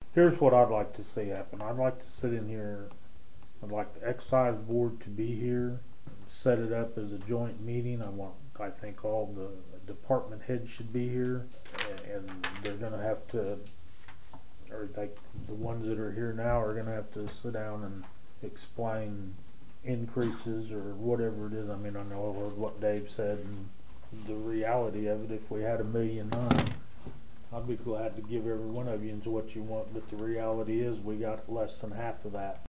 Here's what I'd like to see happen. I'd like to sit in here. I'd like the excise board to be here, set it up as a joint meeting. I think all the department heads should be here, and they're gonna have to, or like the ones that are here now are gonna have to sit down and explain increases or whatever it is. I mean, I know what Dave said and the reality of it. If we had 1,000,009, I'd be glad to give every one of you into what you want, but the reality is we got less than half of that.